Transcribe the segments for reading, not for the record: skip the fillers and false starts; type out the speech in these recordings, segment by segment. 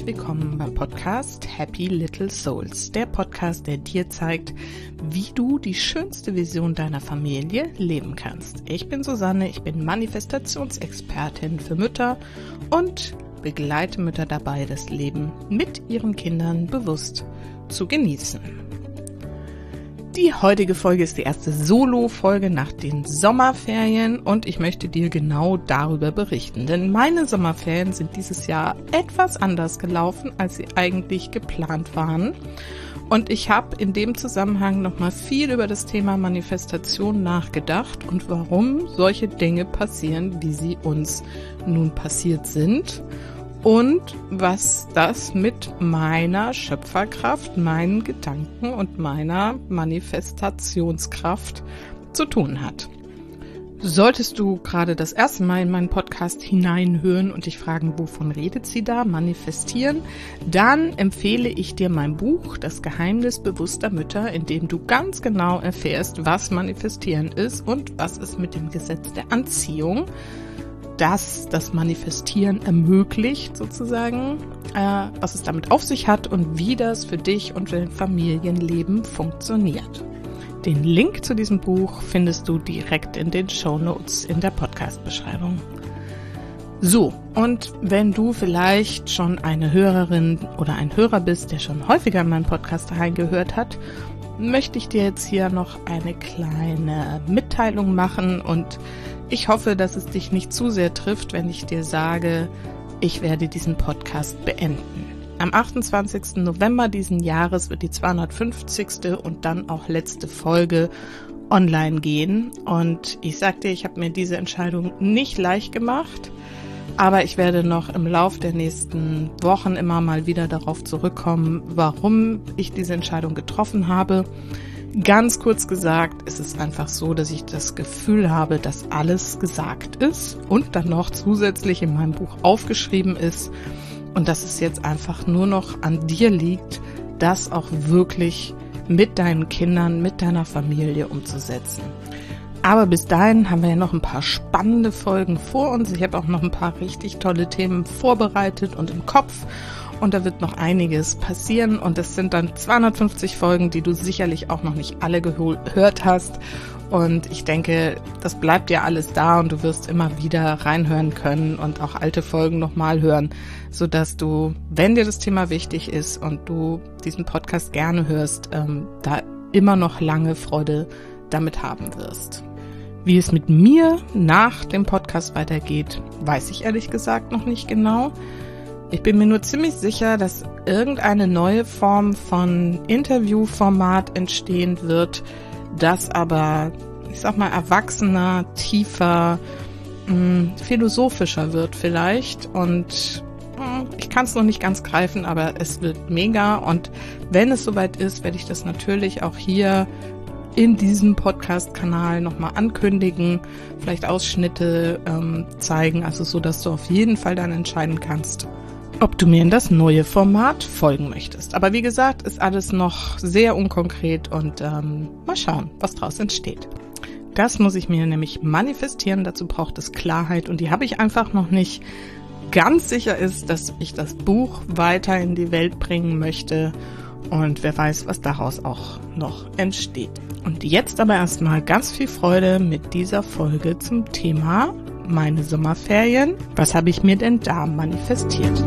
willkommen beim Podcast Happy Little Souls, der Podcast, der dir zeigt, wie du die schönste Vision deiner Familie leben kannst. Ich bin Susanne, ich bin Manifestationsexpertin für Mütter und begleite Mütter dabei, das Leben mit ihren Kindern bewusst zu genießen. Die heutige Folge ist die erste Solo-Folge nach den Sommerferien und ich möchte dir genau darüber berichten, denn meine Sommerferien sind dieses Jahr etwas anders gelaufen, als sie eigentlich geplant waren. Und ich habe in dem Zusammenhang nochmal viel über das Thema Manifestation nachgedacht und warum solche Dinge passieren, wie sie uns nun passiert sind. Und was das mit meiner Schöpferkraft, meinen Gedanken und meiner Manifestationskraft zu tun hat. Solltest du gerade das erste Mal in meinen Podcast hineinhören und dich fragen, wovon redet sie da, manifestieren, dann empfehle ich dir mein Buch, Das Geheimnis bewusster Mütter, in dem du ganz genau erfährst, was manifestieren ist und was es mit dem Gesetz der Anziehung, das Manifestieren ermöglicht sozusagen, was es damit auf sich hat und wie das für dich und für dein Familienleben funktioniert. Den Link zu diesem Buch findest du direkt in den Shownotes in der Podcast-Beschreibung. So, und wenn du vielleicht schon eine Hörerin oder ein Hörer bist, der schon häufiger in meinen Podcast reingehört hat, möchte ich dir jetzt hier noch eine kleine Mitteilung machen und ich hoffe, dass es dich nicht zu sehr trifft, wenn ich dir sage, ich werde diesen Podcast beenden. Am 28. November diesen Jahres wird die 250. und dann auch letzte Folge online gehen. Und ich sag dir, ich habe mir diese Entscheidung nicht leicht gemacht, aber ich werde noch im Lauf der nächsten Wochen immer mal wieder darauf zurückkommen, warum ich diese Entscheidung getroffen habe. Ganz kurz gesagt, ist es einfach so, dass ich das Gefühl habe, dass alles gesagt ist und dann noch zusätzlich in meinem Buch aufgeschrieben ist und dass es jetzt einfach nur noch an dir liegt, das auch wirklich mit deinen Kindern, mit deiner Familie umzusetzen. Aber bis dahin haben wir ja noch ein paar spannende Folgen vor uns. Ich habe auch noch ein paar richtig tolle Themen vorbereitet und im Kopf. Und da wird noch einiges passieren und es sind dann 250 Folgen, die du sicherlich auch noch nicht alle gehört hast. Und ich denke, das bleibt ja alles da und du wirst immer wieder reinhören können und auch alte Folgen nochmal hören, sodass du, wenn dir das Thema wichtig ist und du diesen Podcast gerne hörst, da immer noch lange Freude damit haben wirst. Wie es mit mir nach dem Podcast weitergeht, weiß ich ehrlich gesagt noch nicht genau. Ich bin mir nur ziemlich sicher, dass irgendeine neue Form von Interviewformat entstehen wird, das aber, ich sag mal, erwachsener, tiefer, philosophischer wird vielleicht. Und ich kann es noch nicht ganz greifen, aber es wird mega. Und wenn es soweit ist, werde ich das natürlich auch hier in diesem Podcast-Kanal nochmal ankündigen, vielleicht Ausschnitte zeigen, also so, dass du auf jeden Fall dann entscheiden kannst, ob du mir in das neue Format folgen möchtest. Aber wie gesagt, ist alles noch sehr unkonkret und mal schauen, was draus entsteht. Das muss ich mir nämlich manifestieren, dazu braucht es Klarheit und die habe ich einfach noch nicht. Ganz sicher ist, dass ich das Buch weiter in die Welt bringen möchte und wer weiß, was daraus auch noch entsteht. Und jetzt aber erstmal ganz viel Freude mit dieser Folge zum Thema meine Sommerferien. Was habe ich mir denn da manifestiert?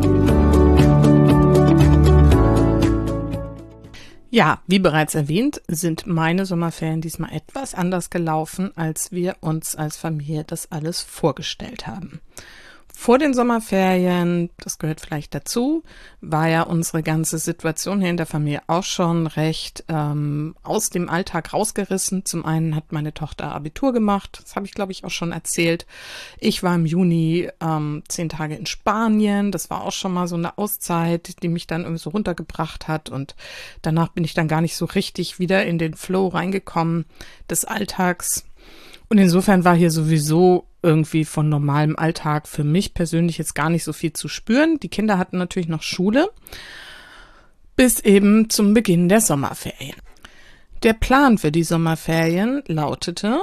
Ja, wie bereits erwähnt, sind meine Sommerferien diesmal etwas anders gelaufen, als wir uns als Familie das alles vorgestellt haben. Vor den Sommerferien, das gehört vielleicht dazu, war ja unsere ganze Situation hier in der Familie auch schon recht aus dem Alltag rausgerissen. Zum einen hat meine Tochter Abitur gemacht, das habe ich glaube ich auch schon erzählt. Ich war im Juni 10 Tage in Spanien, das war auch schon mal so eine Auszeit, die mich dann irgendwie so runtergebracht hat und danach bin ich dann gar nicht so richtig wieder in den Flow reingekommen des Alltags. Und insofern war hier sowieso irgendwie von normalem Alltag für mich persönlich jetzt gar nicht so viel zu spüren. Die Kinder hatten natürlich noch Schule, bis eben zum Beginn der Sommerferien. Der Plan für die Sommerferien lautete,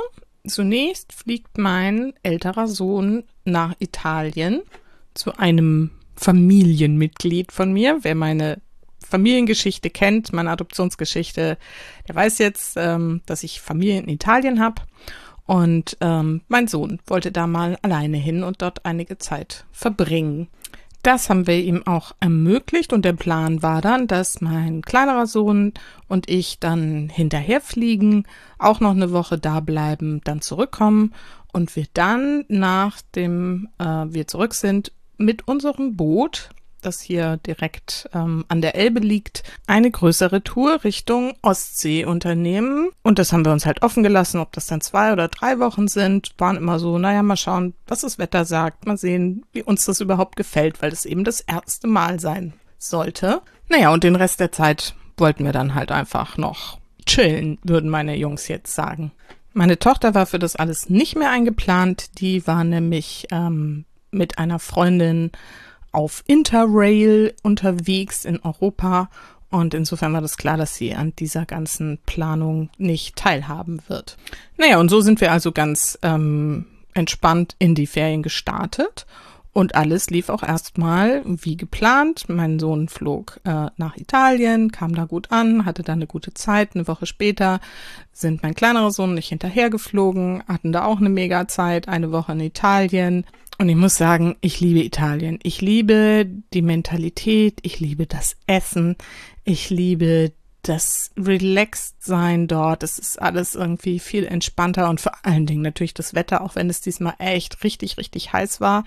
zunächst fliegt mein älterer Sohn nach Italien zu einem Familienmitglied von mir. Wer meine Familiengeschichte kennt, meine Adoptionsgeschichte, der weiß jetzt, dass ich Familie in Italien habe. Und mein Sohn wollte da mal alleine hin und dort einige Zeit verbringen. Das haben wir ihm auch ermöglicht und der Plan war dann, dass mein kleinerer Sohn und ich dann hinterher fliegen, auch noch eine Woche da bleiben, dann zurückkommen und wir dann, nachdem wir zurück sind, mit unserem Boot, das hier direkt an der Elbe liegt, eine größere Tour Richtung Ostsee unternehmen. Und das haben wir uns halt offen gelassen, ob das dann 2 oder 3 Wochen sind. Waren immer so, naja, mal schauen, was das Wetter sagt. Mal sehen, wie uns das überhaupt gefällt, weil es eben das erste Mal sein sollte. Naja, und den Rest der Zeit wollten wir dann halt einfach noch chillen, würden meine Jungs jetzt sagen. Meine Tochter war für das alles nicht mehr eingeplant. Die war nämlich mit einer Freundin auf Interrail unterwegs in Europa und insofern war das klar, dass sie an dieser ganzen Planung nicht teilhaben wird. Naja, und so sind wir also ganz entspannt in die Ferien gestartet und alles lief auch erstmal wie geplant. Mein Sohn flog nach Italien, kam da gut an, hatte da eine gute Zeit. Eine Woche später sind mein kleinerer Sohn und ich hinterher geflogen, hatten da auch eine mega Zeit, eine Woche in Italien. Und ich muss sagen, ich liebe Italien. Ich liebe die Mentalität, ich liebe das Essen, ich liebe das Relaxed-Sein dort. Es ist alles irgendwie viel entspannter und vor allen Dingen natürlich das Wetter, auch wenn es diesmal echt richtig, richtig heiß war.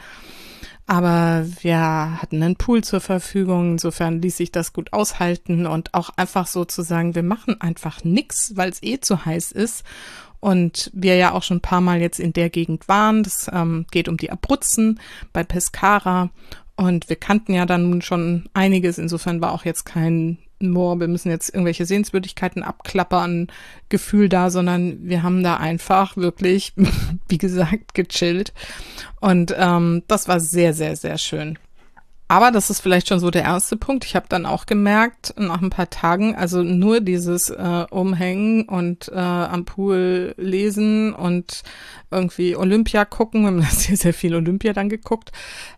Aber wir hatten einen Pool zur Verfügung, insofern ließ sich das gut aushalten und auch einfach sozusagen, wir machen einfach nix, weil es zu heiß ist. Und wir ja auch schon ein paar Mal jetzt in der Gegend waren. Das geht um die Abruzzen bei Pescara. Und wir kannten ja dann nun schon einiges. Insofern war auch jetzt kein wir müssen jetzt irgendwelche Sehenswürdigkeiten abklappern, Gefühl da, sondern wir haben da einfach wirklich, wie gesagt, gechillt. Und das war sehr, sehr, sehr schön. Aber das ist vielleicht schon so der erste Punkt. Ich habe dann auch gemerkt, nach ein paar Tagen, also nur dieses Umhängen und am Pool lesen und irgendwie Olympia gucken, wir haben sehr, sehr viel Olympia dann geguckt,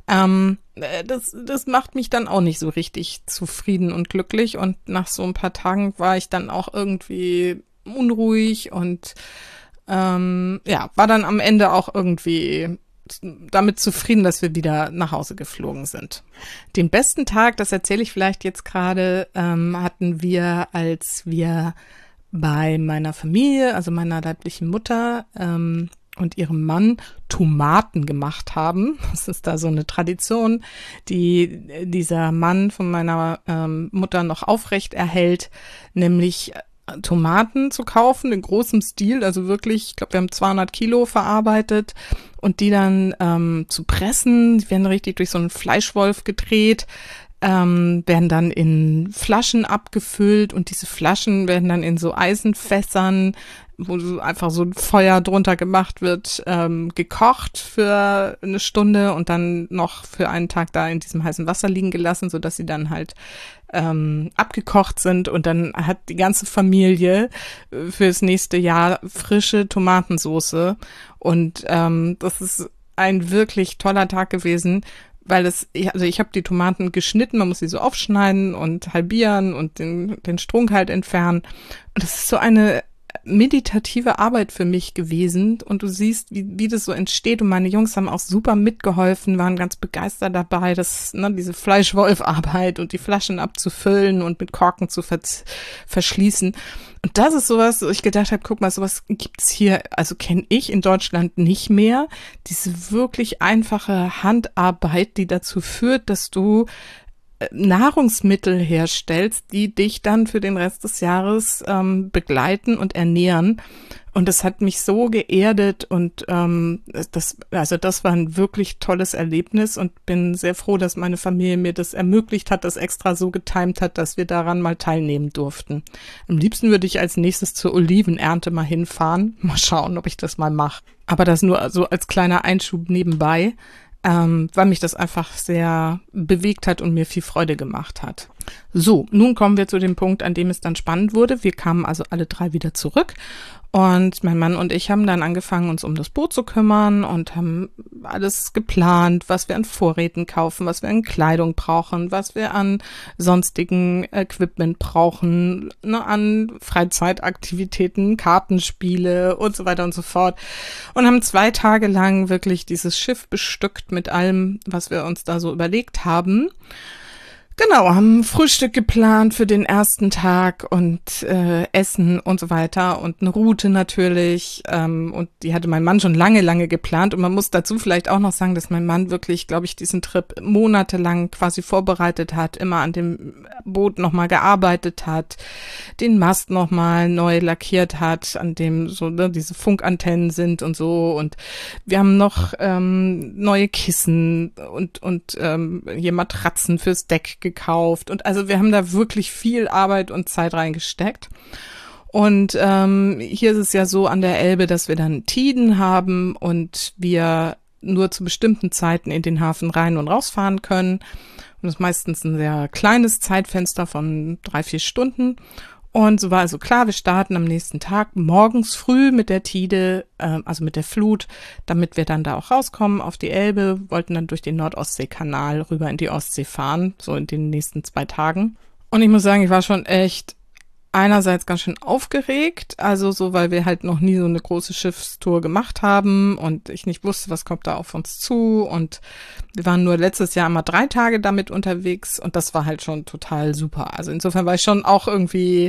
das macht mich dann auch nicht so richtig zufrieden und glücklich. Und nach so ein paar Tagen war ich dann auch irgendwie unruhig und war dann am Ende auch irgendwie damit zufrieden, dass wir wieder nach Hause geflogen sind. Den besten Tag, das erzähle ich vielleicht jetzt gerade, hatten wir, als wir bei meiner Familie, also meiner leiblichen Mutter und ihrem Mann Tomaten gemacht haben. Das ist da so eine Tradition, die dieser Mann von meiner Mutter noch aufrecht erhält, nämlich Tomaten zu kaufen in großem Stil, also wirklich, ich glaube, wir haben 200 Kilo verarbeitet und die dann zu pressen, die werden richtig durch so einen Fleischwolf gedreht, werden dann in Flaschen abgefüllt und diese Flaschen werden dann in so Eisenfässern, wo so einfach so ein Feuer drunter gemacht wird, gekocht für eine Stunde und dann noch für einen Tag da in diesem heißen Wasser liegen gelassen, sodass sie dann halt abgekocht sind und dann hat die ganze Familie fürs nächste Jahr frische Tomatensoße und das ist ein wirklich toller Tag gewesen, weil ich habe die Tomaten geschnitten, man muss sie so aufschneiden und halbieren und den Strunk halt entfernen und das ist so eine meditative Arbeit für mich gewesen und du siehst, wie das so entsteht und meine Jungs haben auch super mitgeholfen, waren ganz begeistert dabei, diese Fleischwolfarbeit und die Flaschen abzufüllen und mit Korken zu verschließen. Und das ist sowas, wo ich gedacht habe, guck mal, sowas gibt's hier, also kenne ich in Deutschland nicht mehr. Diese wirklich einfache Handarbeit, die dazu führt, dass du Nahrungsmittel herstellst, die dich dann für den Rest des Jahres begleiten und ernähren. Und das hat mich so geerdet und das war ein wirklich tolles Erlebnis und bin sehr froh, dass meine Familie mir das ermöglicht hat, das extra so getimt hat, dass wir daran mal teilnehmen durften. Am liebsten würde ich als nächstes zur Olivenernte mal hinfahren. Mal schauen, ob ich das mal mache. Aber das nur so als kleiner Einschub nebenbei. Weil mich das einfach sehr bewegt hat und mir viel Freude gemacht hat. So, nun kommen wir zu dem Punkt, an dem es dann spannend wurde. Wir kamen also alle 3 wieder zurück Und mein Mann und ich haben dann angefangen, uns um das Boot zu kümmern und haben alles geplant, was wir an Vorräten kaufen, was wir an Kleidung brauchen, was wir an sonstigen Equipment brauchen, ne, an Freizeitaktivitäten, Kartenspiele und so weiter und so fort. Und haben 2 Tage lang wirklich dieses Schiff bestückt mit allem, was wir uns da so überlegt haben. Genau, haben Frühstück geplant für den ersten Tag und Essen und so weiter und eine Route natürlich. Und die hatte mein Mann schon lange geplant. Und man muss dazu vielleicht auch noch sagen, dass mein Mann wirklich, glaube ich, diesen Trip monatelang quasi vorbereitet hat, immer an dem Boot nochmal gearbeitet hat, den Mast nochmal neu lackiert hat, an dem so diese Funkantennen sind und so. Und wir haben noch neue Kissen und hier Matratzen fürs Deck gekauft und also wir haben da wirklich viel Arbeit und Zeit reingesteckt. Und hier ist es ja so an der Elbe, dass wir dann Tiden haben und wir nur zu bestimmten Zeiten in den Hafen rein und rausfahren können. Und das ist meistens ein sehr kleines Zeitfenster von 3-4 Stunden. Und so war also klar, wir starten am nächsten Tag morgens früh mit der Tide, also mit der Flut, damit wir dann da auch rauskommen auf die Elbe, wollten dann durch den Nordostseekanal rüber in die Ostsee fahren, so in den nächsten 2 Tagen. Und ich muss sagen, ich war schon echt einerseits ganz schön aufgeregt, also so, weil wir halt noch nie so eine große Schiffstour gemacht haben und ich nicht wusste, was kommt da auf uns zu und wir waren nur letztes Jahr immer 3 Tage damit unterwegs und das war halt schon total super. Also insofern war ich schon auch irgendwie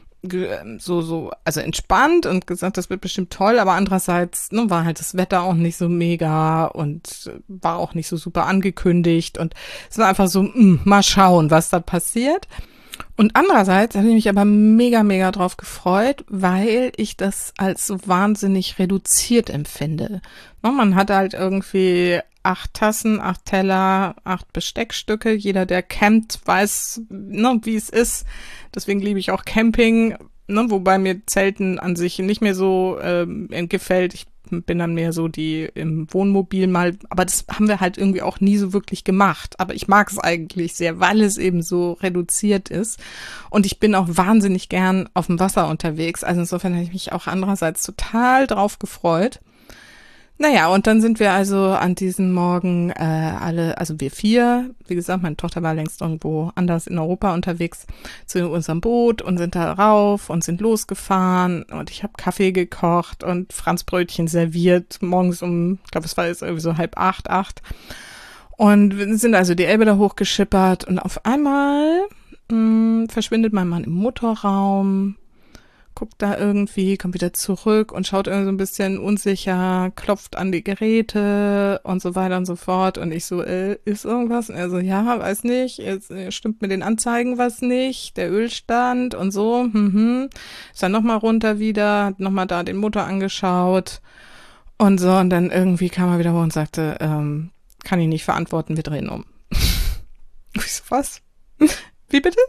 also entspannt und gesagt, das wird bestimmt toll, aber andererseits war halt das Wetter auch nicht so mega und war auch nicht so super angekündigt und es war einfach so, mal schauen, was da passiert. Und andererseits habe ich mich aber mega drauf gefreut, weil ich das als so wahnsinnig reduziert empfinde. Man hat halt irgendwie 8 Tassen, 8 Teller, 8 Besteckstücke. Jeder, der campt, weiß, wie es ist. Deswegen liebe ich auch Camping, wobei mir Zelten an sich nicht mehr so gefällt. Ich bin dann mehr so die im Wohnmobil mal, aber das haben wir halt irgendwie auch nie so wirklich gemacht. Aber ich mag es eigentlich sehr, weil es eben so reduziert ist. Und ich bin auch wahnsinnig gern auf dem Wasser unterwegs. Also insofern habe ich mich auch andererseits total drauf gefreut. Naja, und dann sind wir also an diesem Morgen also wir 4, wie gesagt, meine Tochter war längst irgendwo anders in Europa unterwegs, zu unserem Boot und sind da rauf und sind losgefahren und ich habe Kaffee gekocht und Franzbrötchen serviert, morgens ich glaube, es war jetzt irgendwie so 7:30, 8. Und wir sind also die Elbe da hochgeschippert und auf einmal verschwindet mein Mann im Motorraum, guckt da irgendwie, kommt wieder zurück und schaut irgendwie so ein bisschen unsicher, klopft an die Geräte und so weiter und so fort. Und ich so, ist irgendwas? Und er so, ja, weiß nicht, jetzt stimmt mit den Anzeigen was nicht, der Ölstand und so, Ist dann nochmal runter wieder, hat nochmal da den Motor angeschaut und so. Und dann irgendwie kam er wieder hoch und sagte, kann ich nicht verantworten, wir drehen um. Ich so, was? Wie bitte?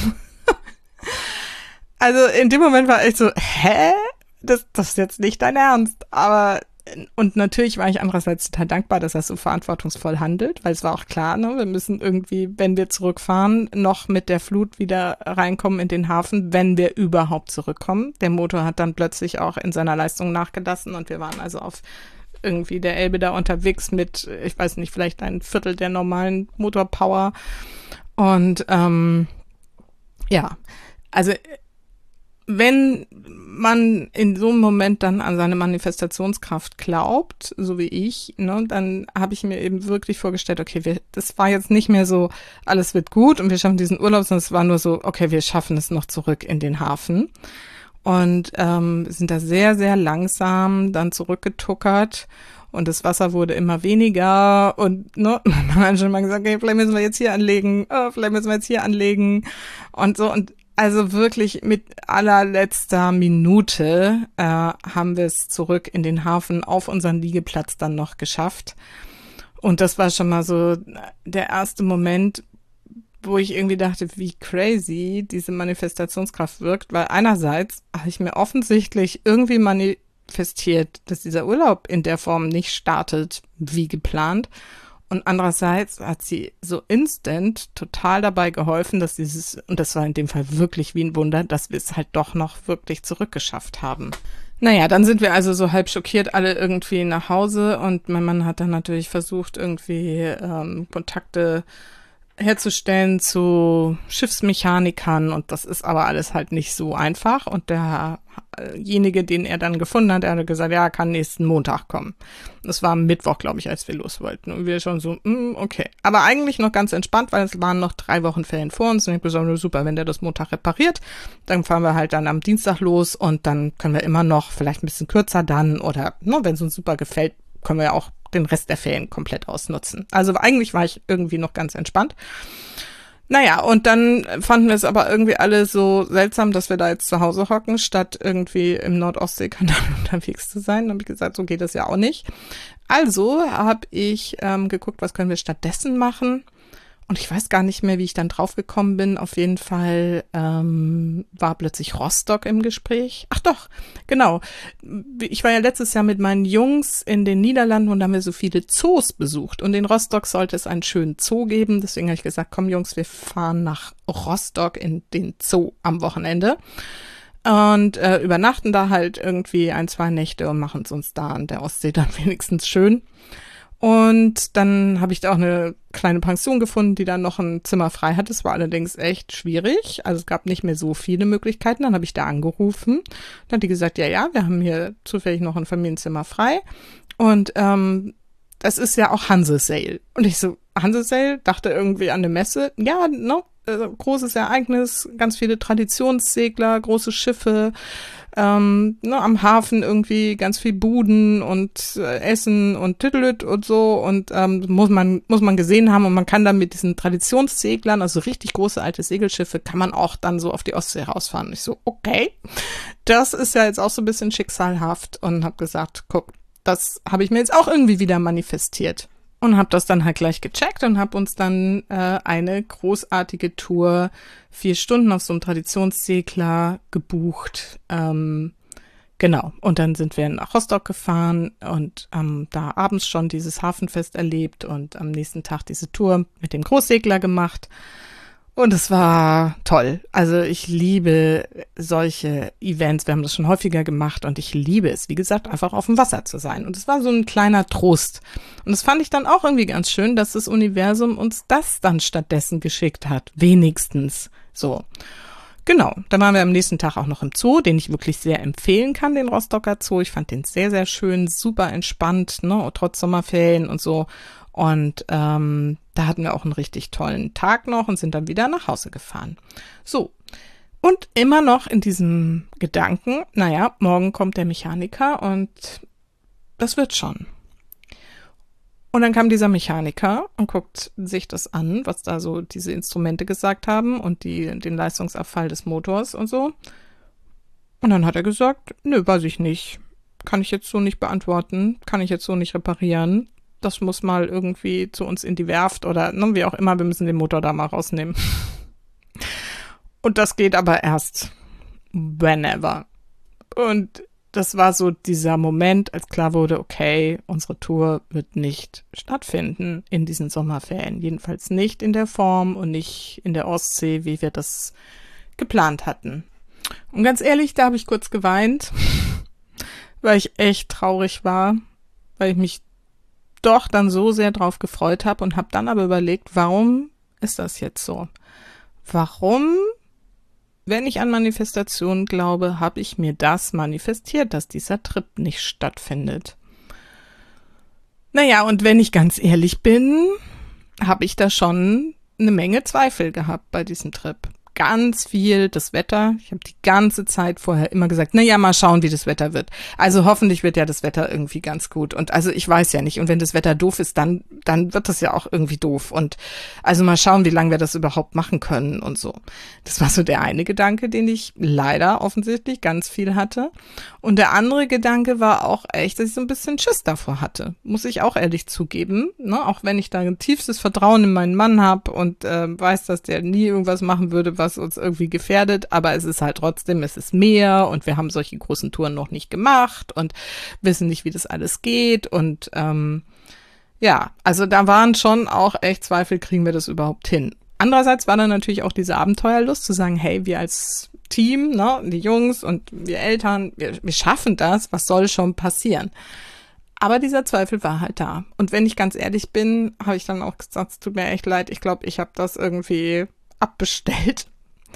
Also in dem Moment war ich so, hä? Das ist jetzt nicht dein Ernst. Aber, und natürlich war ich andererseits total dankbar, dass er so verantwortungsvoll handelt, weil es war auch klar, wir müssen irgendwie, wenn wir zurückfahren, noch mit der Flut wieder reinkommen in den Hafen, wenn wir überhaupt zurückkommen. Der Motor hat dann plötzlich auch in seiner Leistung nachgelassen und wir waren also auf irgendwie der Elbe da unterwegs mit, ich weiß nicht, vielleicht 1/4 der normalen Motorpower. Und ja, also wenn man in so einem Moment dann an seine Manifestationskraft glaubt, so wie ich, dann habe ich mir eben wirklich vorgestellt, okay, das war jetzt nicht mehr so, alles wird gut und wir schaffen diesen Urlaub, sondern es war nur so, okay, wir schaffen es noch zurück in den Hafen. Und sind da sehr langsam dann zurückgetuckert und das Wasser wurde immer weniger und man hat schon mal gesagt, okay, vielleicht müssen wir jetzt hier anlegen, und so und also wirklich mit allerletzter Minute haben wir es zurück in den Hafen auf unseren Liegeplatz dann noch geschafft. Und das war schon mal so der erste Moment, wo ich irgendwie dachte, wie crazy diese Manifestationskraft wirkt, weil einerseits habe ich mir offensichtlich irgendwie manifestiert, dass dieser Urlaub in der Form nicht startet wie geplant. Und andererseits hat sie so instant total dabei geholfen, dass und das war in dem Fall wirklich wie ein Wunder, dass wir es halt doch noch wirklich zurückgeschafft haben. Naja, dann sind wir also so halb schockiert alle irgendwie nach Hause und mein Mann hat dann natürlich versucht, irgendwie Kontakte herzustellen zu Schiffsmechanikern und das ist aber alles halt nicht so einfach und derjenige, den er dann gefunden hat, der hat gesagt, ja, kann nächsten Montag kommen. Das war am Mittwoch, glaube ich, als wir los wollten und wir schon so, okay. Aber eigentlich noch ganz entspannt, weil es waren noch 3 Wochen Ferien vor uns und ich habe gesagt, super, wenn der das Montag repariert, dann fahren wir halt dann am Dienstag los und dann können wir immer noch vielleicht ein bisschen kürzer dann oder wenn es uns super gefällt, können wir ja auch den Rest der Ferien komplett ausnutzen. Also eigentlich war ich irgendwie noch ganz entspannt. Naja, und dann fanden wir es aber irgendwie alle so seltsam, dass wir da jetzt zu Hause hocken, statt irgendwie im Nordostseekanal unterwegs zu sein. Dann habe ich gesagt, so geht das ja auch nicht. Also habe ich geguckt, was können wir stattdessen machen. Und ich weiß gar nicht mehr, wie ich dann draufgekommen bin. Auf jeden Fall war plötzlich Rostock im Gespräch. Ach doch, genau. Ich war ja letztes Jahr mit meinen Jungs in den Niederlanden und da haben wir so viele Zoos besucht. Und in Rostock sollte es einen schönen Zoo geben. Deswegen habe ich gesagt, komm Jungs, wir fahren nach Rostock in den Zoo am Wochenende. Und übernachten da halt irgendwie 1, 2 Nächte und machen es uns da an der Ostsee dann wenigstens schön. Und dann habe ich da auch eine kleine Pension gefunden, die dann noch ein Zimmer frei hat. Es war allerdings echt schwierig. Also es gab nicht mehr so viele Möglichkeiten. Dann habe ich da angerufen. Dann hat die gesagt, ja, wir haben hier zufällig noch ein Familienzimmer frei. Und das ist ja auch Hanse-Sail. Und ich so, Hanse-Sail, dachte irgendwie an eine Messe. Ja, großes Ereignis, ganz viele Traditionssegler, große Schiffe, am Hafen irgendwie ganz viel Buden und Essen und Tüdelüt und so und muss man gesehen haben und man kann dann mit diesen Traditionsseglern, also richtig große alte Segelschiffe, kann man auch dann so auf die Ostsee rausfahren. Und ich so, okay, das ist ja jetzt auch so ein bisschen schicksalhaft und habe gesagt, guck, das habe ich mir jetzt auch irgendwie wieder manifestiert. Und habe das dann halt gleich gecheckt und habe uns dann eine großartige Tour, 4 Stunden auf so einem Traditionssegler gebucht. Genau. Und dann sind wir nach Rostock gefahren und da abends schon dieses Hafenfest erlebt und am nächsten Tag diese Tour mit dem Großsegler gemacht. Und es war toll. Also ich liebe solche Events. Wir haben das schon häufiger gemacht und ich liebe es, wie gesagt, einfach auf dem Wasser zu sein. Und es war so ein kleiner Trost. Und das fand ich dann auch irgendwie ganz schön, dass das Universum uns das dann stattdessen geschickt hat. Wenigstens so. Genau, dann waren wir am nächsten Tag auch noch im Zoo, den ich wirklich sehr empfehlen kann, den Rostocker Zoo. Ich fand den sehr, sehr schön, super entspannt, trotz Sommerferien und so. Und da hatten wir auch einen richtig tollen Tag noch und sind dann wieder nach Hause gefahren. So, und immer noch in diesem Gedanken, morgen kommt der Mechaniker und das wird schon. Und dann kam dieser Mechaniker und guckt sich das an, was da so diese Instrumente gesagt haben und den Leistungsabfall des Motors und so. Und dann hat er gesagt, nö, weiß ich nicht. Kann ich jetzt so nicht beantworten, kann ich jetzt so nicht reparieren. Das muss mal irgendwie zu uns in die Werft oder wie auch immer, wir müssen den Motor da mal rausnehmen. Und das geht aber erst whenever. Und das war so dieser Moment, als klar wurde, okay, unsere Tour wird nicht stattfinden in diesen Sommerferien. Jedenfalls nicht in der Form und nicht in der Ostsee, wie wir das geplant hatten. Und ganz ehrlich, da habe ich kurz geweint, weil ich echt traurig war, weil ich mich doch dann so sehr drauf gefreut habe und habe dann aber überlegt, warum ist das jetzt so? Warum, wenn ich an Manifestationen glaube, habe ich mir das manifestiert, dass dieser Trip nicht stattfindet? Naja, und wenn ich ganz ehrlich bin, habe ich da schon eine Menge Zweifel gehabt bei diesem Trip. Ganz viel das Wetter. Ich habe die ganze Zeit vorher immer gesagt, mal schauen, wie das Wetter wird. Also hoffentlich wird ja das Wetter irgendwie ganz gut. Und also ich weiß ja nicht. Und wenn das Wetter doof ist, dann wird das ja auch irgendwie doof. Und also mal schauen, wie lange wir das überhaupt machen können und so. Das war so der eine Gedanke, den ich leider offensichtlich ganz viel hatte. Und der andere Gedanke war auch echt, dass ich so ein bisschen Schiss davor hatte. Muss ich auch ehrlich zugeben. Auch wenn ich da ein tiefstes Vertrauen in meinen Mann habe und weiß, dass der nie irgendwas machen würde, was uns irgendwie gefährdet, aber es ist halt trotzdem, es ist Meer und wir haben solche großen Touren noch nicht gemacht und wissen nicht, wie das alles geht und also da waren schon auch echt Zweifel, kriegen wir das überhaupt hin. Andererseits war dann natürlich auch diese Abenteuerlust zu sagen, hey, wir als Team, ne, die Jungs und wir Eltern, wir schaffen das, was soll schon passieren? Aber dieser Zweifel war halt da. Und wenn ich ganz ehrlich bin, habe ich dann auch gesagt, es tut mir echt leid, ich glaube, ich habe das irgendwie abbestellt.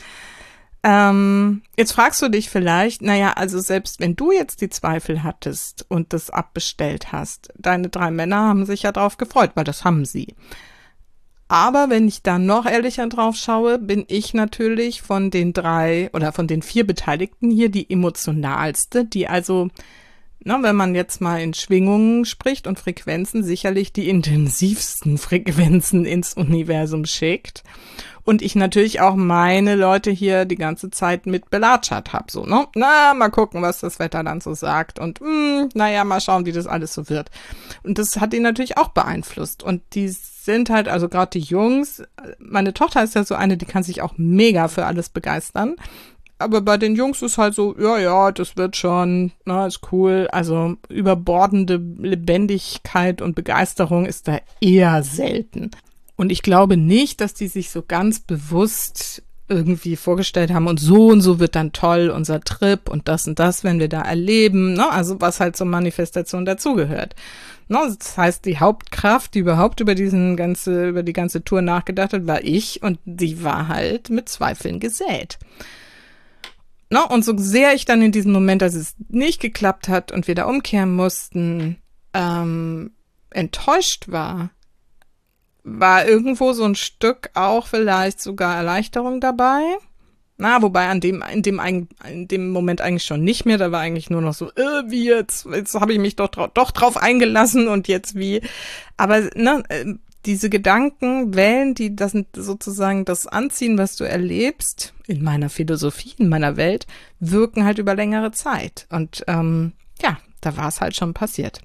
Jetzt fragst du dich vielleicht, naja, also selbst wenn du jetzt die Zweifel hattest und das abbestellt hast, deine 3 Männer haben sich ja drauf gefreut, weil das haben sie. Aber wenn ich da noch ehrlicher drauf schaue, bin ich natürlich von den 3 oder von den 4 Beteiligten hier die emotionalste, die also, na, wenn man jetzt mal in Schwingungen spricht und Frequenzen, sicherlich die intensivsten Frequenzen ins Universum schickt. Und ich natürlich auch meine Leute hier die ganze Zeit mit belatschert habe. So, ne? Na, mal gucken, was das Wetter dann so sagt. Und naja, mal schauen, wie das alles so wird. Und das hat ihn natürlich auch beeinflusst. Und die sind halt, also gerade die Jungs, meine Tochter ist ja so eine, die kann sich auch mega für alles begeistern. Aber bei den Jungs ist halt so, ja, das wird schon, na, ist cool. Also überbordende Lebendigkeit und Begeisterung ist da eher selten. Und ich glaube nicht, dass die sich so ganz bewusst irgendwie vorgestellt haben und so wird dann toll unser Trip und das werden wir da erleben, ne? Also was halt zur Manifestation dazugehört. Ne? Das heißt, die Hauptkraft, die überhaupt über die ganze Tour nachgedacht hat, war ich und die war halt mit Zweifeln gesät. Ne? Und so sehr ich dann in diesem Moment, als es nicht geklappt hat und wir da umkehren mussten, enttäuscht war irgendwo so ein Stück auch vielleicht sogar Erleichterung dabei. Na, wobei in dem Moment eigentlich schon nicht mehr, da war eigentlich nur noch so, wie jetzt habe ich mich doch drauf eingelassen und jetzt wie. Aber ne, diese Gedankenwellen, das sind sozusagen das Anziehen, was du erlebst, in meiner Philosophie, in meiner Welt, wirken halt über längere Zeit. Und ja, da war es halt schon passiert.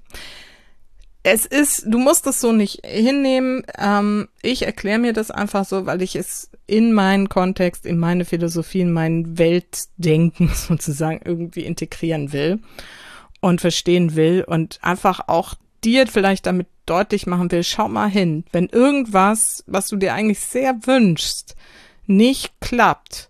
Du musst es so nicht hinnehmen. Ich erkläre mir das einfach so, weil ich es in meinen Kontext, in meine Philosophie, in mein Weltdenken sozusagen irgendwie integrieren will und verstehen will und einfach auch dir vielleicht damit deutlich machen will, schau mal hin, wenn irgendwas, was du dir eigentlich sehr wünschst, nicht klappt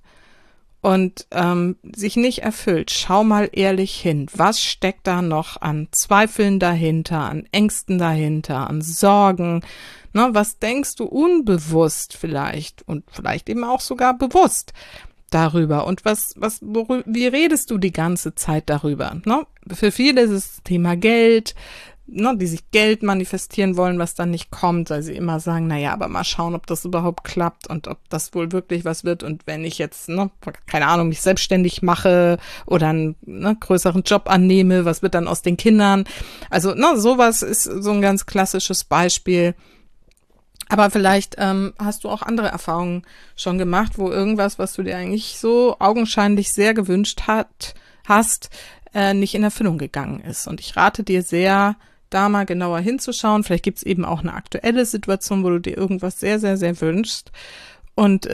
und sich nicht erfüllt, schau mal ehrlich hin. Was steckt da noch an Zweifeln dahinter, an Ängsten dahinter, an Sorgen? Ne, was denkst du unbewusst vielleicht und vielleicht eben auch sogar bewusst darüber? Und wie redest du die ganze Zeit darüber? Ne? Für viele ist es das Thema Geld, ne, die sich Geld manifestieren wollen, was dann nicht kommt, weil sie immer sagen, naja, aber mal schauen, ob das überhaupt klappt und ob das wohl wirklich was wird und wenn ich jetzt, ne, keine Ahnung, mich selbstständig mache oder einen größeren Job annehme, was wird dann aus den Kindern? Also, ne, sowas ist so ein ganz klassisches Beispiel. Aber vielleicht hast du auch andere Erfahrungen schon gemacht, wo irgendwas, was du dir eigentlich so augenscheinlich sehr gewünscht hast, nicht in Erfüllung gegangen ist. Und ich rate dir sehr, da mal genauer hinzuschauen. Vielleicht gibt es eben auch eine aktuelle Situation, wo du dir irgendwas sehr, sehr, sehr wünschst und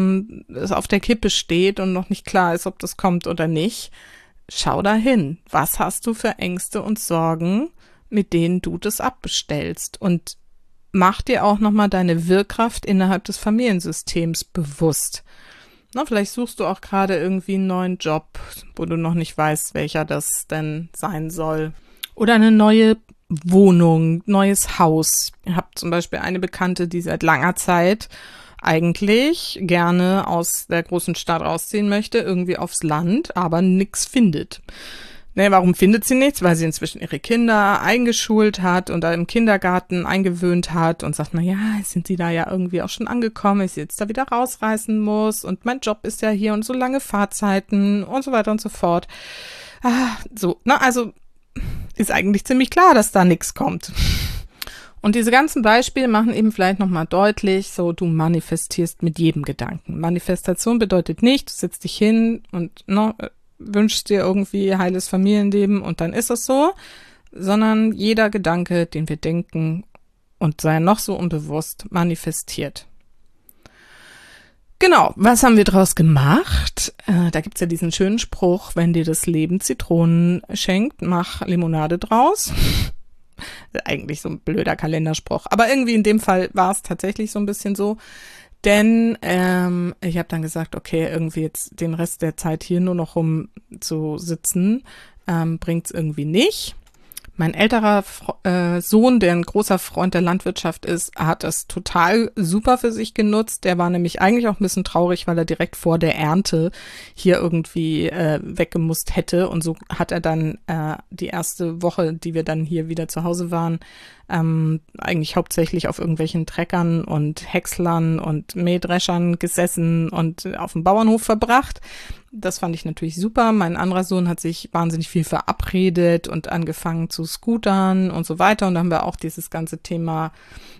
es auf der Kippe steht und noch nicht klar ist, ob das kommt oder nicht. Schau da hin. Was hast du für Ängste und Sorgen, mit denen du das abbestellst? Und mach dir auch nochmal deine Wirkkraft innerhalb des Familiensystems bewusst. Na, vielleicht suchst du auch gerade irgendwie einen neuen Job, wo du noch nicht weißt, welcher das denn sein soll. Oder eine neue Wohnung, neues Haus. Ich habe zum Beispiel eine Bekannte, die seit langer Zeit eigentlich gerne aus der großen Stadt rausziehen möchte, irgendwie aufs Land, aber nix findet. Ne, warum findet sie nichts? Weil sie inzwischen ihre Kinder eingeschult hat und da im Kindergarten eingewöhnt hat und sagt, na ja, sind sie da ja irgendwie auch schon angekommen, ich sie jetzt da wieder rausreißen muss und mein Job ist ja hier und so lange Fahrzeiten und so weiter und so fort. Also ist eigentlich ziemlich klar, dass da nichts kommt. Und diese ganzen Beispiele machen eben vielleicht nochmal deutlich, so du manifestierst mit jedem Gedanken. Manifestation bedeutet nicht, du setzt dich hin und wünschst dir irgendwie heiles Familienleben und dann ist es so, sondern jeder Gedanke, den wir denken und sei noch so unbewusst, manifestiert. Genau, was haben wir draus gemacht? Da gibt's ja diesen schönen Spruch, wenn dir das Leben Zitronen schenkt, mach Limonade draus. Eigentlich so ein blöder Kalenderspruch, aber irgendwie in dem Fall war es tatsächlich so ein bisschen so. Denn ich habe dann gesagt, okay, irgendwie jetzt den Rest der Zeit hier nur noch rum zu sitzen, bringt's irgendwie nicht. Mein älterer Sohn, der ein großer Freund der Landwirtschaft ist, hat das total super für sich genutzt. Der war nämlich eigentlich auch ein bisschen traurig, weil er direkt vor der Ernte hier irgendwie weggemusst hätte. Und so hat er dann die erste Woche, die wir dann hier wieder zu Hause waren, eigentlich hauptsächlich auf irgendwelchen Treckern und Häckslern und Mähdreschern gesessen und auf dem Bauernhof verbracht. Das fand ich natürlich super. Mein anderer Sohn hat sich wahnsinnig viel verabredet und angefangen zu scootern und so weiter. Und da haben wir auch dieses ganze Thema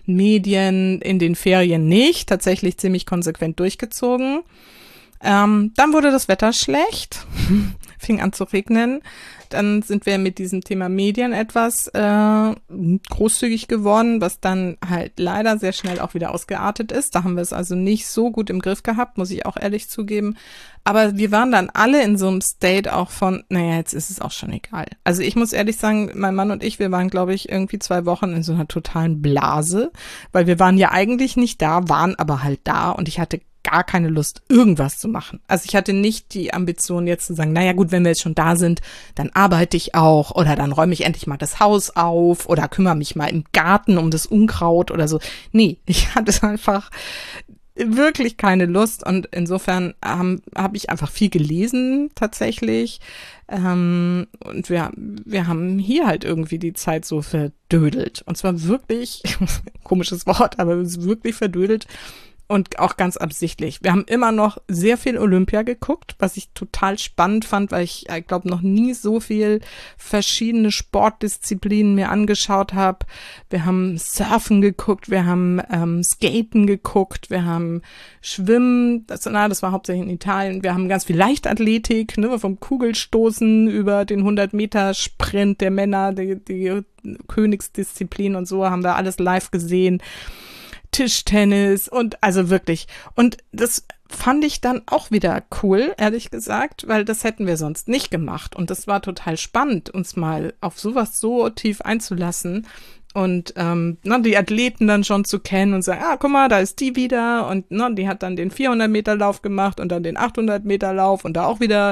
Medien in den Ferien nicht, tatsächlich ziemlich konsequent durchgezogen. Dann wurde das Wetter schlecht, fing an zu regnen. Dann sind wir mit diesem Thema Medien etwas großzügig geworden, was dann halt leider sehr schnell auch wieder ausgeartet ist. Da haben wir es also nicht so gut im Griff gehabt, muss ich auch ehrlich zugeben. Aber wir waren dann alle in so einem State auch von, naja, jetzt ist es auch schon egal. Also ich muss ehrlich sagen, mein Mann und ich, wir waren, glaube ich, irgendwie 2 Wochen in so einer totalen Blase, weil wir waren ja eigentlich nicht da, waren aber halt da und ich hatte gar keine Lust, irgendwas zu machen. Also ich hatte nicht die Ambition jetzt zu sagen, naja gut, wenn wir jetzt schon da sind, dann arbeite ich auch oder dann räume ich endlich mal das Haus auf oder kümmere mich mal im Garten um das Unkraut oder so. Nee, ich hatte einfach wirklich keine Lust und insofern hab ich einfach viel gelesen tatsächlich und wir haben hier halt irgendwie die Zeit so verdödelt und zwar wirklich, komisches Wort, aber es ist wirklich verdödelt. Und auch ganz absichtlich. Wir haben immer noch sehr viel Olympia geguckt, was ich total spannend fand, weil ich glaube, noch nie so viel verschiedene Sportdisziplinen mir angeschaut habe. Wir haben Surfen geguckt, wir haben Skaten geguckt, wir haben Schwimmen, das war hauptsächlich in Italien. Wir haben ganz viel Leichtathletik, ne, vom Kugelstoßen über den 100-Meter-Sprint der Männer, die Königsdisziplin und so haben wir alles live gesehen. Tischtennis und also wirklich. Und das fand ich dann auch wieder cool, ehrlich gesagt, weil das hätten wir sonst nicht gemacht. Und das war total spannend, uns mal auf sowas so tief einzulassen und die Athleten dann schon zu kennen und sagen, guck mal, da ist die wieder und die hat dann den 400-Meter-Lauf gemacht und dann den 800-Meter-Lauf und da auch wieder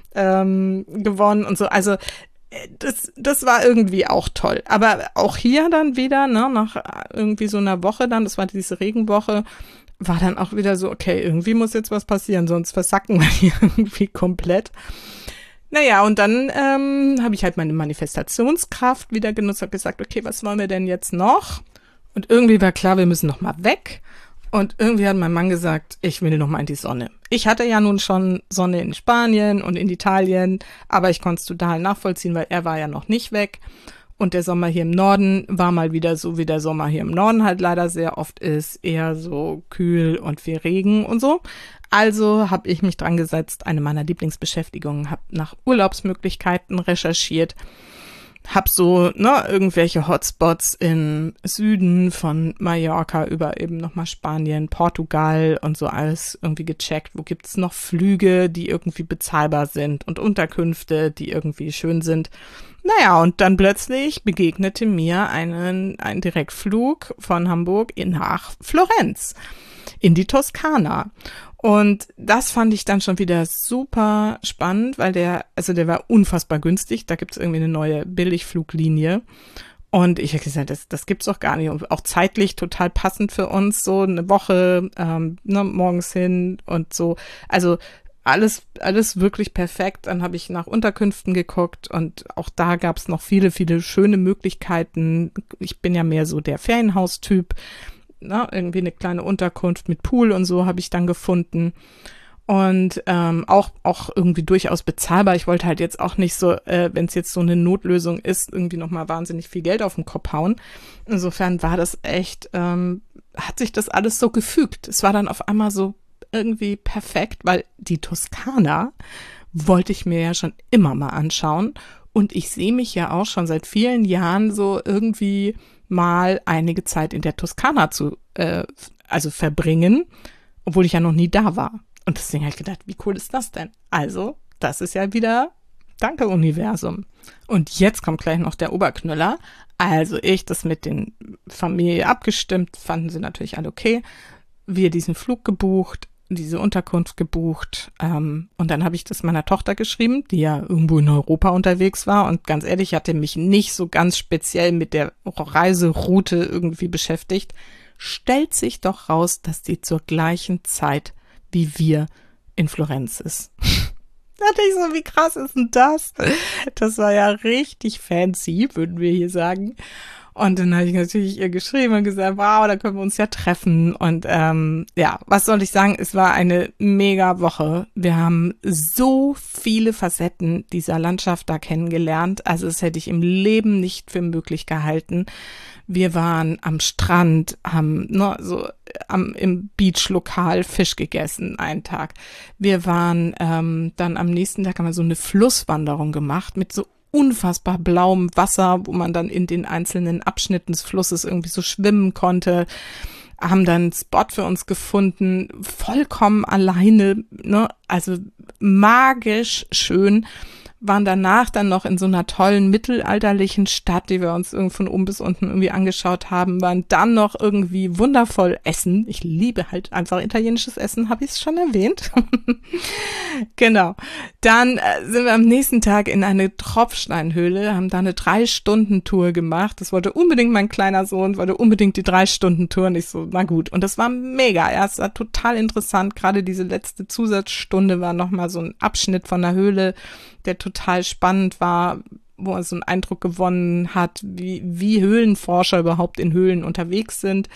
gewonnen und so. Also das war irgendwie auch toll. Aber auch hier dann wieder, nach irgendwie so einer Woche dann, das war diese Regenwoche, war dann auch wieder so, okay, irgendwie muss jetzt was passieren, sonst versacken wir hier irgendwie komplett. Naja, und dann habe ich halt meine Manifestationskraft wieder genutzt, habe gesagt, okay, was wollen wir denn jetzt noch? Und irgendwie war klar, wir müssen noch mal weg. Und irgendwie hat mein Mann gesagt, ich will noch mal in die Sonne. Ich hatte ja nun schon Sonne in Spanien und in Italien, aber ich konnte es total nachvollziehen, weil er war ja noch nicht weg. Und der Sommer hier im Norden war mal wieder so, wie der Sommer hier im Norden halt leider sehr oft ist, eher so kühl und viel Regen und so. Also habe ich mich dran gesetzt, eine meiner Lieblingsbeschäftigungen, habe nach Urlaubsmöglichkeiten recherchiert, hab so irgendwelche Hotspots im Süden von Mallorca über eben nochmal Spanien, Portugal und so alles irgendwie gecheckt. Wo gibt's noch Flüge, die irgendwie bezahlbar sind und Unterkünfte, die irgendwie schön sind. Naja, und dann plötzlich begegnete mir ein Direktflug von Hamburg nach Florenz in die Toskana. Und das fand ich dann schon wieder super spannend, weil der war unfassbar günstig. Da gibt's irgendwie eine neue Billigfluglinie. Und ich habe gesagt, das gibt's doch gar nicht. Und auch zeitlich total passend für uns, so eine Woche morgens hin und so. Also alles wirklich perfekt. Dann habe ich nach Unterkünften geguckt und auch da gab's noch viele, viele schöne Möglichkeiten. Ich bin ja mehr so der Ferienhaustyp. Irgendwie eine kleine Unterkunft mit Pool und so habe ich dann gefunden und auch irgendwie durchaus bezahlbar. Ich wollte halt jetzt auch nicht so, wenn es jetzt so eine Notlösung ist, irgendwie nochmal wahnsinnig viel Geld auf den Kopf hauen. Insofern war das echt, hat sich das alles so gefügt. Es war dann auf einmal so irgendwie perfekt, weil die Toskana wollte ich mir ja schon immer mal anschauen und ich sehe mich ja auch schon seit vielen Jahren so irgendwie mal einige Zeit in der Toskana zu verbringen, obwohl ich ja noch nie da war. Und deswegen habe ich gedacht, wie cool ist das denn? Also, das ist ja wieder, danke Universum. Und jetzt kommt gleich noch der Oberknüller. Also ich das mit den Familie abgestimmt, fanden sie natürlich alle okay. wir diesen Flug gebucht, diese Unterkunft gebucht, und dann habe ich das meiner Tochter geschrieben, die ja irgendwo in Europa unterwegs war, und ganz ehrlich, hatte mich nicht so ganz speziell mit der Reiseroute irgendwie beschäftigt. Stellt sich doch raus, dass die zur gleichen Zeit wie wir in Florenz ist. Da dachte ich so, wie krass ist denn das? Das war ja richtig fancy, würden wir hier sagen. Und dann habe ich natürlich ihr geschrieben und gesagt, wow, da können wir uns ja treffen. Und ja, was soll ich sagen? Es war eine mega Woche. Wir haben so viele Facetten dieser Landschaft da kennengelernt. Also das hätte ich im Leben nicht für möglich gehalten. Wir waren am Strand, haben im Beachlokal Fisch gegessen einen Tag. Wir waren dann am nächsten Tag, haben wir so eine Flusswanderung gemacht mit so unfassbar blauem Wasser, wo man dann in den einzelnen Abschnitten des Flusses irgendwie so schwimmen konnte, haben dann einen Spot für uns gefunden, vollkommen alleine, ne? Also magisch schön, waren danach dann noch in so einer tollen mittelalterlichen Stadt, die wir uns von oben bis unten irgendwie angeschaut haben, waren dann noch irgendwie wundervoll essen. Ich liebe halt einfach italienisches Essen, habe ich es schon erwähnt. Genau. Dann sind wir am nächsten Tag in eine Tropfsteinhöhle, haben da eine 3-Stunden-Tour gemacht. Das wollte unbedingt mein kleiner Sohn, wollte unbedingt die 3-Stunden-Tour. Und ich so, na gut. Und das war mega. Ja, es war total interessant. Gerade diese letzte Zusatzstunde war nochmal so ein Abschnitt von der Höhle, der total spannend war, wo man so einen Eindruck gewonnen hat, wie Höhlenforscher überhaupt in Höhlen unterwegs sind.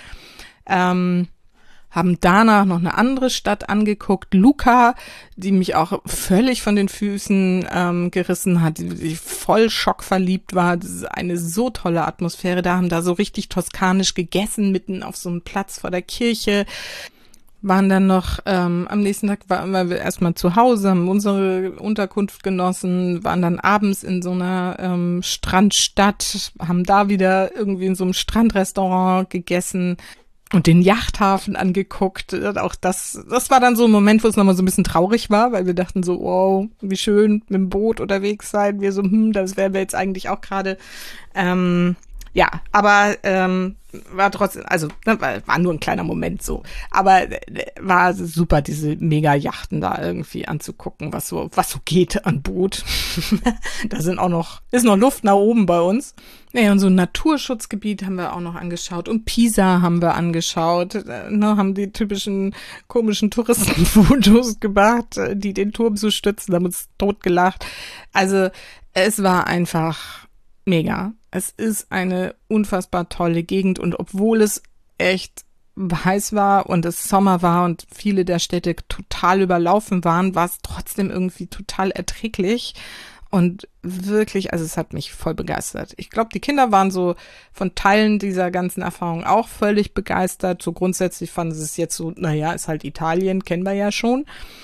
Haben danach noch eine andere Stadt angeguckt, Lucca, die mich auch völlig von den Füßen gerissen hat, die voll schockverliebt war. Das ist eine so tolle Atmosphäre. Da haben da so richtig toskanisch gegessen, mitten auf so einem Platz vor der Kirche. Waren dann noch, am nächsten Tag waren wir erstmal zu Hause, haben unsere Unterkunft genossen, waren dann abends in so einer Strandstadt, haben da wieder irgendwie in so einem Strandrestaurant gegessen und den Yachthafen angeguckt. Auch das war dann so ein Moment, wo es nochmal so ein bisschen traurig war, weil wir dachten so, wow, wie schön mit dem Boot unterwegs sein. Wir so, das wären wir jetzt eigentlich auch gerade. Ja, aber war trotzdem, also war nur ein kleiner Moment so. Aber war super, diese Mega-Yachten da irgendwie anzugucken, was so geht an Boot. Da ist noch Luft nach oben bei uns. Ja, und so ein Naturschutzgebiet haben wir auch noch angeschaut. Und Pisa haben wir angeschaut. Haben die typischen komischen Touristenfotos gemacht, die den Turm so stützen, haben uns totgelacht. Also es war einfach mega. Es ist eine unfassbar tolle Gegend und obwohl es echt heiß war und es Sommer war und viele der Städte total überlaufen waren, war es trotzdem irgendwie total erträglich und wirklich, also es hat mich voll begeistert. Ich glaube, die Kinder waren so von Teilen dieser ganzen Erfahrung auch völlig begeistert. So grundsätzlich fanden sie es jetzt so, naja, ist halt Italien, kennen wir ja schon.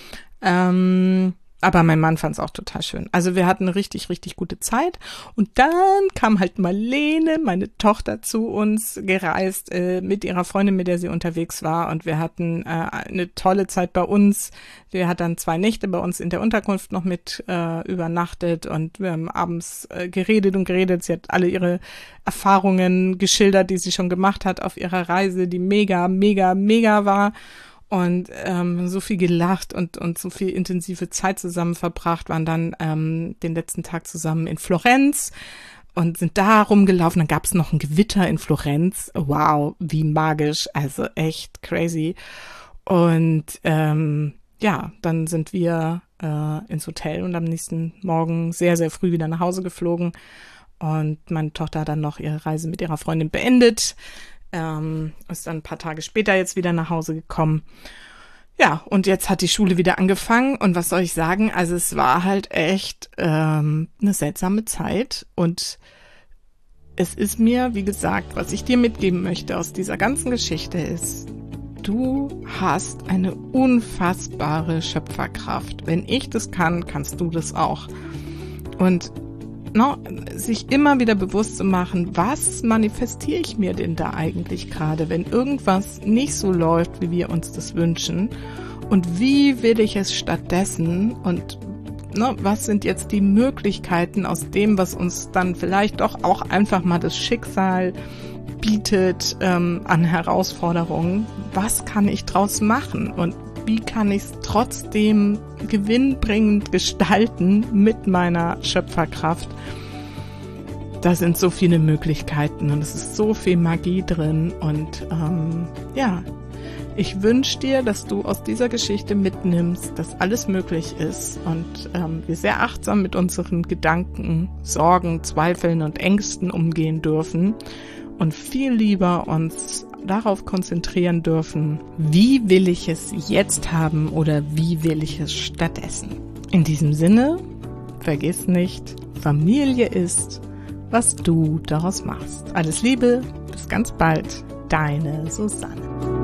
Aber mein Mann fand es auch total schön. Also wir hatten eine richtig, richtig gute Zeit. Und dann kam halt Marlene, meine Tochter, zu uns gereist mit ihrer Freundin, mit der sie unterwegs war. Und wir hatten eine tolle Zeit bei uns. Sie hat dann 2 Nächte bei uns in der Unterkunft noch mit übernachtet. Und wir haben abends geredet und geredet. Sie hat alle ihre Erfahrungen geschildert, die sie schon gemacht hat auf ihrer Reise, die mega, mega, mega war. Und so viel gelacht und so viel intensive Zeit zusammen verbracht, waren dann den letzten Tag zusammen in Florenz und sind da rumgelaufen. Dann gab es noch ein Gewitter in Florenz. Wow, wie magisch, also echt crazy. Und ja, dann sind wir ins Hotel und am nächsten Morgen sehr, sehr früh wieder nach Hause geflogen. Und meine Tochter hat dann noch ihre Reise mit ihrer Freundin beendet. Ist dann ein paar Tage später jetzt wieder nach Hause gekommen. Ja, und jetzt hat die Schule wieder angefangen und was soll ich sagen? Also es war halt echt eine seltsame Zeit und es ist mir, wie gesagt, was ich dir mitgeben möchte aus dieser ganzen Geschichte ist, du hast eine unfassbare Schöpferkraft. Wenn ich das kann, kannst du das auch. Und sich immer wieder bewusst zu machen, was manifestiere ich mir denn da eigentlich gerade, wenn irgendwas nicht so läuft, wie wir uns das wünschen und wie will ich es stattdessen und was sind jetzt die Möglichkeiten aus dem, was uns dann vielleicht doch auch einfach mal das Schicksal bietet an Herausforderungen, was kann ich draus machen und wie kann ich es trotzdem gewinnbringend gestalten mit meiner Schöpferkraft. Da sind so viele Möglichkeiten und es ist so viel Magie drin und ich wünsche dir, dass du aus dieser Geschichte mitnimmst, dass alles möglich ist und wir sehr achtsam mit unseren Gedanken, Sorgen, Zweifeln und Ängsten umgehen dürfen und viel lieber uns darauf konzentrieren dürfen, wie will ich es jetzt haben oder wie will ich es stattdessen. In diesem Sinne, vergiss nicht, Familie ist, was du daraus machst. Alles Liebe, bis ganz bald, deine Susanne.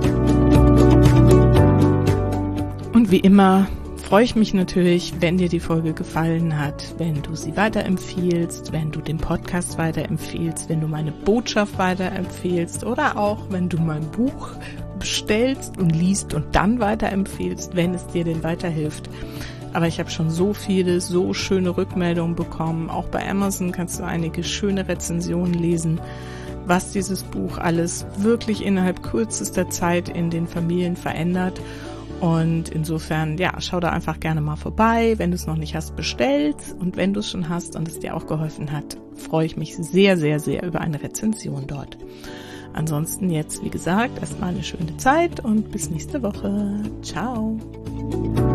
Und wie immer freue ich mich natürlich, wenn dir die Folge gefallen hat, wenn du sie weiterempfiehlst, wenn du den Podcast weiterempfiehlst, wenn du meine Botschaft weiterempfiehlst oder auch, wenn du mein Buch bestellst und liest und dann weiterempfiehlst, wenn es dir denn weiterhilft. Aber ich habe schon so viele, so schöne Rückmeldungen bekommen. Auch bei Amazon kannst du einige schöne Rezensionen lesen, was dieses Buch alles wirklich innerhalb kürzester Zeit in den Familien verändert. Und insofern, schau da einfach gerne mal vorbei. Wenn du es noch nicht hast, bestellt. Und wenn du es schon hast und es dir auch geholfen hat, freue ich mich sehr, sehr, sehr über eine Rezension dort. Ansonsten jetzt, wie gesagt, erstmal eine schöne Zeit und bis nächste Woche. Ciao.